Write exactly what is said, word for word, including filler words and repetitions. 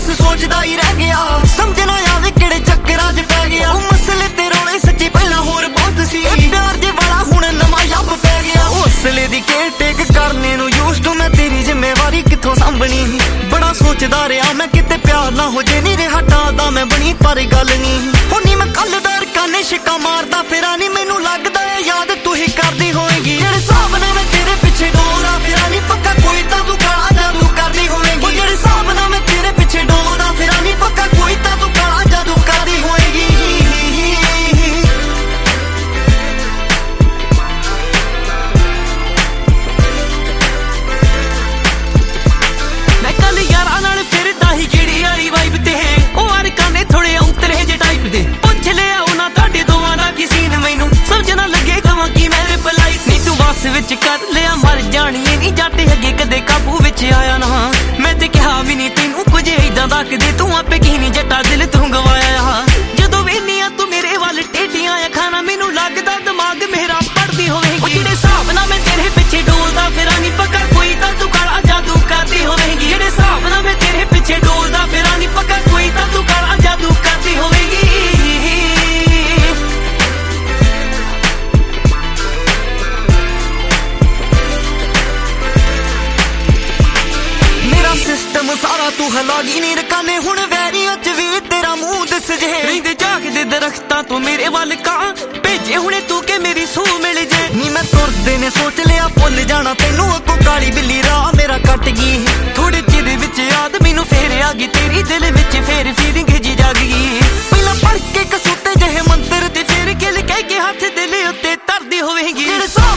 बस सोचदा ही रह गया, समझ ना आवे किहड़े चक्करां च पै गया। ओ मसले ते रोले सच्ची पहला होर बहुत सी, प्यार दे वाला हुण नवां यब पै गया। हौसले दी केयर टेक करने नूं यूज्ड मैं तेरी जिम्मेवारी कित्थों सांभनी। बड़ा सोचदा रहा मैं किते प्यार ना हो जे नी रहा टादा मैं बनी पर गल नी हुणी। मैं कल दर काने शिका मारदा फिरा नी, मैनू लगदा है याद तू ही करदी होएगी। जेड़े हिसाब नाल मैं तेरे पिछे डोलदा फिरा नी, पक्का कोई तां तू काला जादू करदी होएगी। जेड़े हिसाब नाल मैं तेरे पिछे डोलदा फिरा नी, पक्का कोई तां तू काला जादू करदी होएगी। मैं कल यारां नाल फिरदा ही किहड़ी वाली वाइब ते, ओ हर काने थोड़े औंतरे जे टाइप दे। पुछ लिया उन्हां तुहाडे दोवां दा की सीन, मैनू समझ ना लगे कवां की मेरे भलाई। नी तू बस विच कर लिया मर जानी नी जट अगे कदे काबू विच आया ना। मैं ते कहा भी नी तैनू कुछ इदां दा कदे तू आपे की नी जट्टा दिल तू गवाया। जदों वेखनी आ तू मेरे वल टेढ़ियां अखां नाल मैनू लगदा दिमाग मेरा पढ़दी होवेगी। जेड़े हिसाब नाल मैं तेरे पिछे डोलदा फिरां नी, पक्का कोई तां तू काला जादू करदी होवेगी। जेड़े हिसाब नाल मैं तेरे पिछे डोलदा फिरां नी, पक्का कोई तां तू काला जादू करदी होवेगी। सिस्टम सारा तू हलागी नी रकाने हुण वैरियां च भी तेरा मुंह दिस जे। रहिंदे झाकदे दरख्तां तो मेरे वल कां भेजे हुणे तू के मेरी सूह मिल जे। नी मैं तुरदे ने सोच लिया भुल जाना तैनू, अगों काली बिल्ली राह मेरा कट गई। थोड़े चिर विच याद मैनू फेर आ गई तेरी, दिल विच फेर फीलिंग जी जाग गई। पहला पढ़ के कसूते जहे मंत्र ते फिर गिल कह के हथ दिल उत्ते धरदी होवेगी।